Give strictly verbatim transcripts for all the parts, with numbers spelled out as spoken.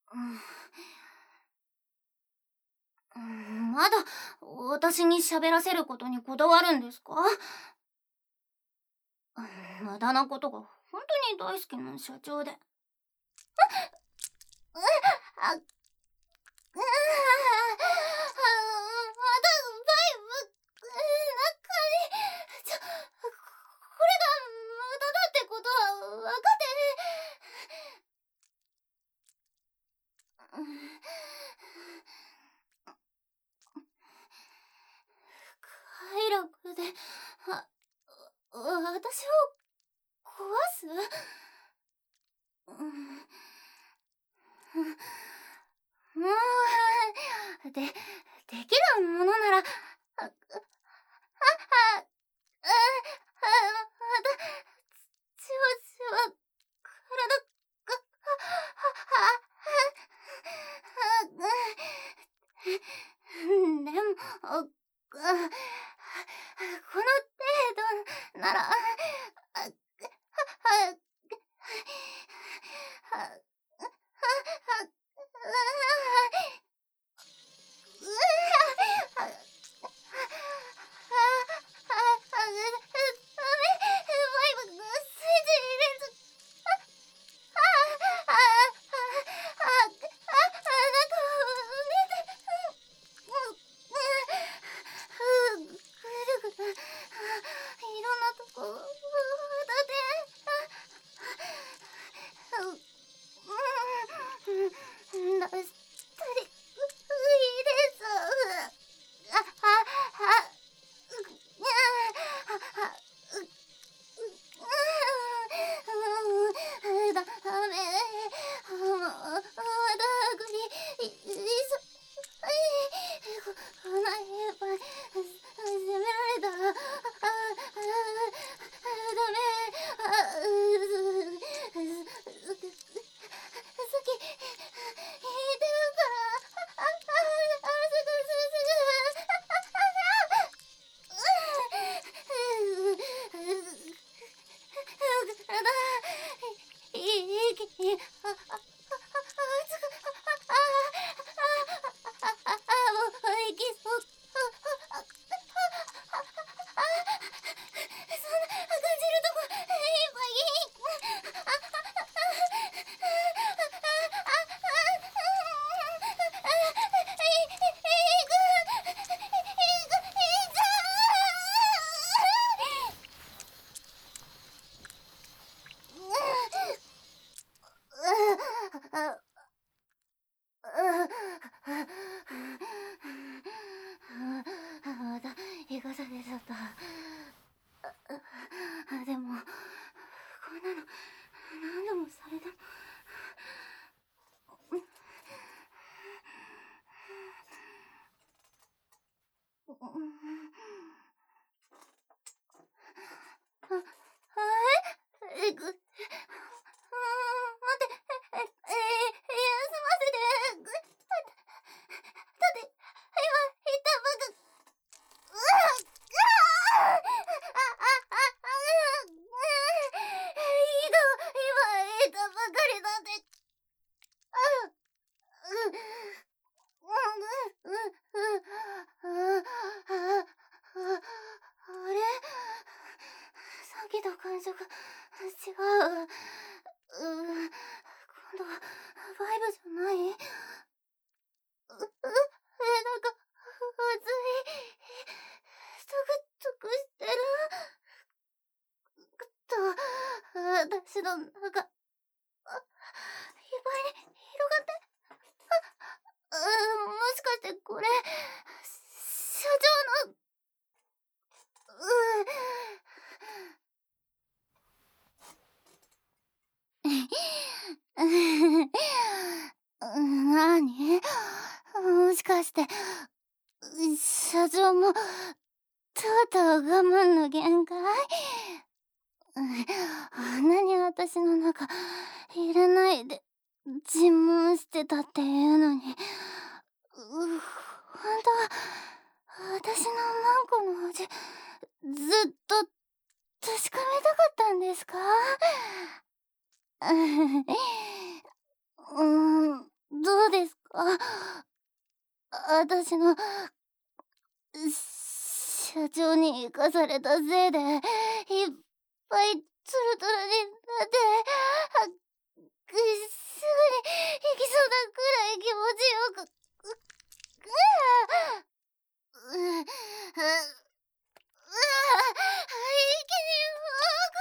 うん、まだ私に喋らせることにこだわるんですか？うん、無駄なことが本当に大好きな社長で。うあ、うあ、まだバイブ中に、ちょ、これが無駄だってことは分かって。快楽で、あ、私を壊す？うん、もう、で、できるものなら、あ、あ、あ、あ、あ、また、じわじわ、体が、あ、でも、この程度なら、また生かされちゃった。でもこんなの何度もされても。ええぐ、待って、え、え、休ませて。だって、今、言ったばか、うわっ、ああ、あ、あ、あ、いいの、今、言ったばかりだって。あ、う、う、う、う、う、あれ、さっきと感触違う。う、今度はバイブじゃない？う、う、え、なんか熱い、ゾクゾクしてる。と、私の中、いっぱいに広がって、あ、う、もしかしてこれ、社長の、う、なーに？もしかして、社長も、とうとう我慢の限界？あんなに私の中、入れないで、尋問してたっていうのに、う、ほんとは、私のマンコの味、ずっと、確かめたかったんですか？うーん、どあ、私の社長に生かされたせいでいっぱいツルツルになって、あすぐに行きそうなくらい気持ちよく、うううううわ一気に多く、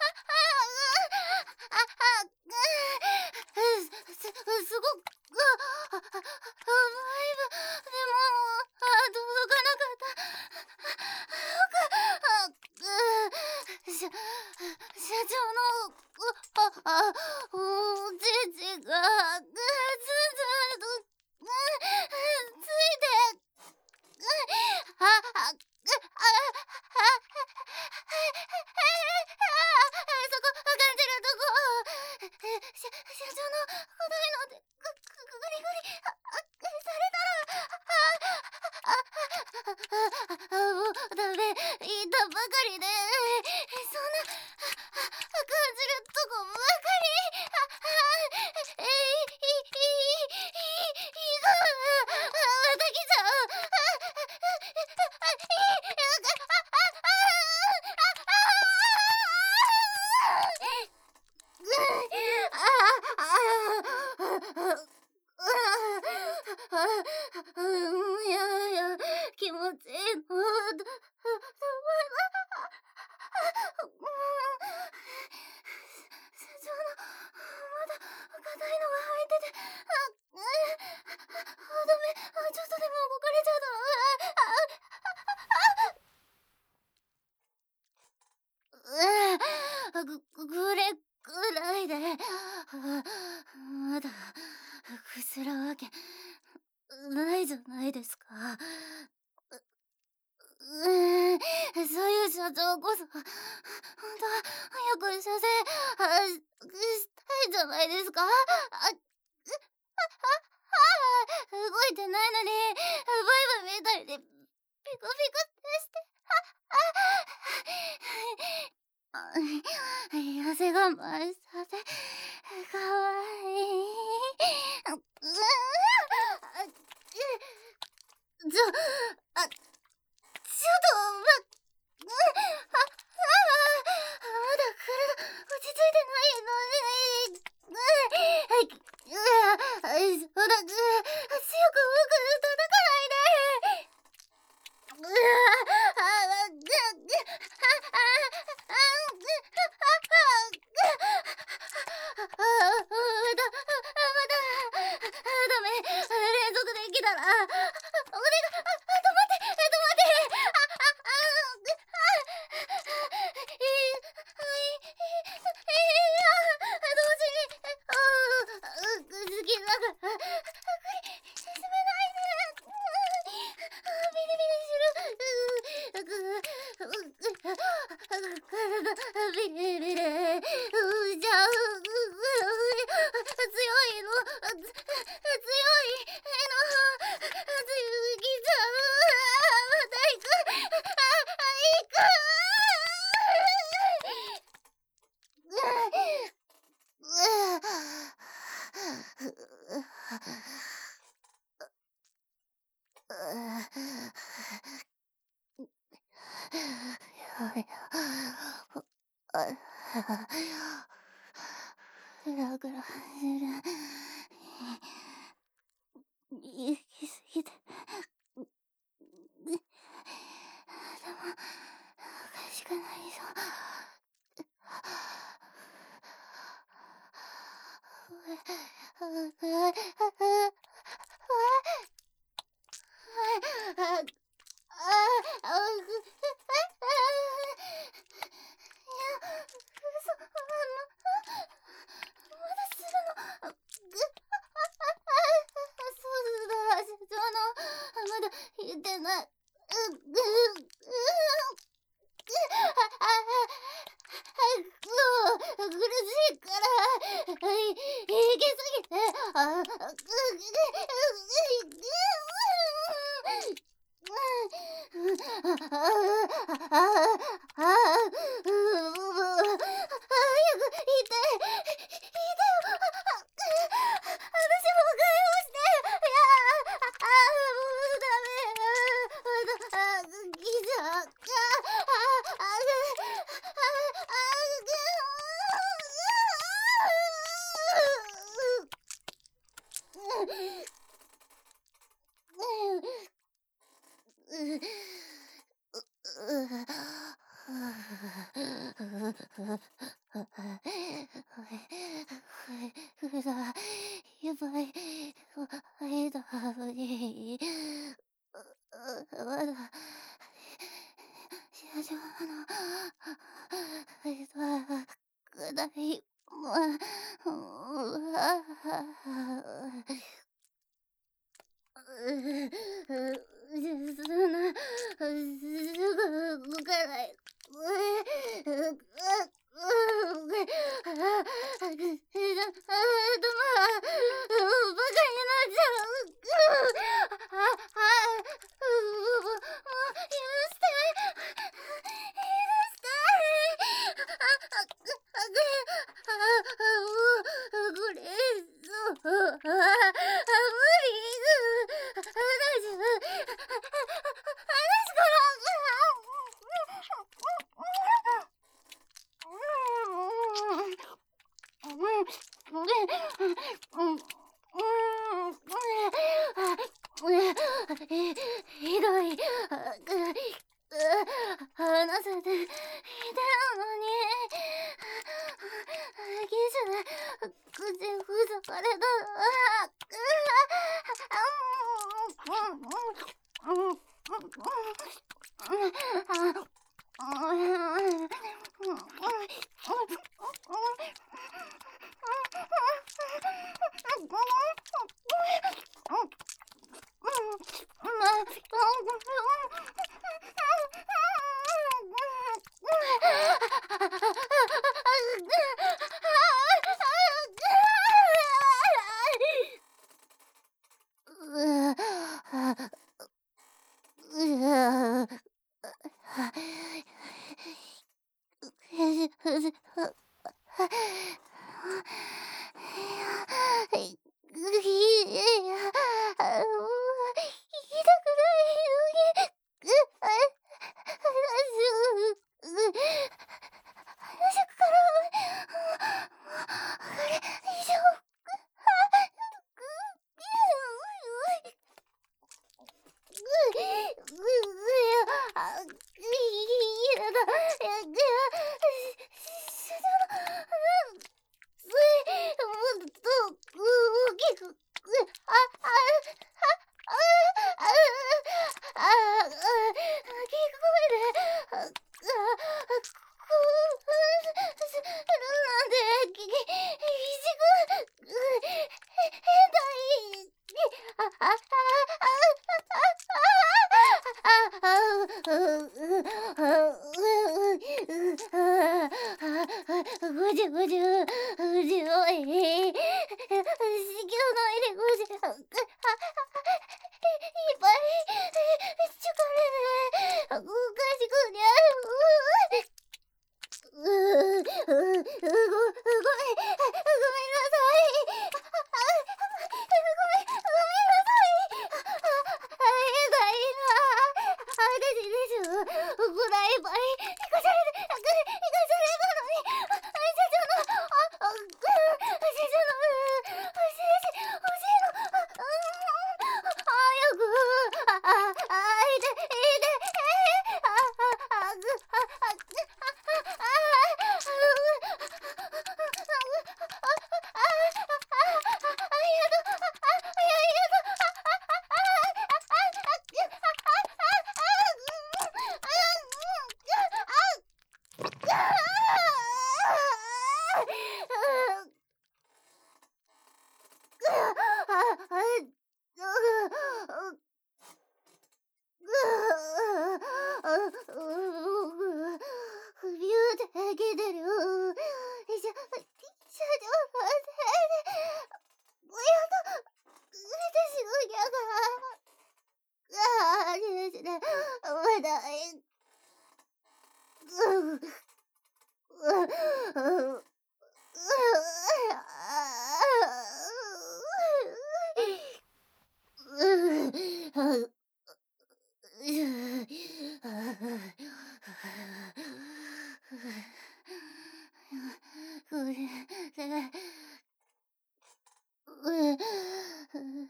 ああああすすすごくああ甘いわ。でもあ届かなかった。あうしゃ社長のああおちちがずんずんとついてああああそこ感じるとこ社長の硬いのでグリグリされたらああもうダメ言ったばかりでそんな感じるとこばかりえいいいいがまた来ちゃういやいや気持ちいいのだ社長のまだ硬いのが入っててあダメちょっとでも動かれちゃうとぐぐれぐらいでまだくすらわけないじゃないですか。うーんそういう社長こそ本当は早く射精あしたいじゃないですか。ああ動いてないのにバイバイみたいでピクピクってしてあ汗我慢させかわいい。ちょあちょっとまああまだ体落ち着いてないのにそうだ強く僕叩かないでうわああまだまだダメ連続できたらお願い止まって止まっていい同時に好きだから沈めないでビリビリする体ビリビリじゃあ強いの強いの強ぎちゃうまた行く行くグラグラする行き過ぎてでもおかしくないぞ。まだ言ってない。苦しいから行き過ぎてあやばい。えだ、い。まだ、社長の、えだ、くだい、ま、うわ、そんな、すぐ動かない。ひどい。話せていたのに。ギス、口塞がれた。ぐじゅぐじゅ、ぐじゅおい。子宮の入り口、いっぱい、力で、おかしくにゃる。うう、う、ご、ごめん、ごめんなさい。ごめん、ごめんなさい。あ、えがいいな。あ、ですです。こないいっぱい、行かされて、行かされたのに、社長の、あ、あ、社長の、先生、欲しいの、早く、あ、あ、いて、いて、あ、あ、あ、ぐ、あ、あ、あ、首をたけてる。しゃ、社長のせいで、親と、私のギャが、ああ、ですね、まだ、う、う、う、これ、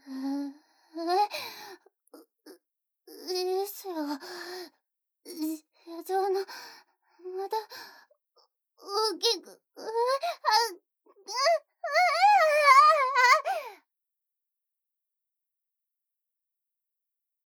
ギグ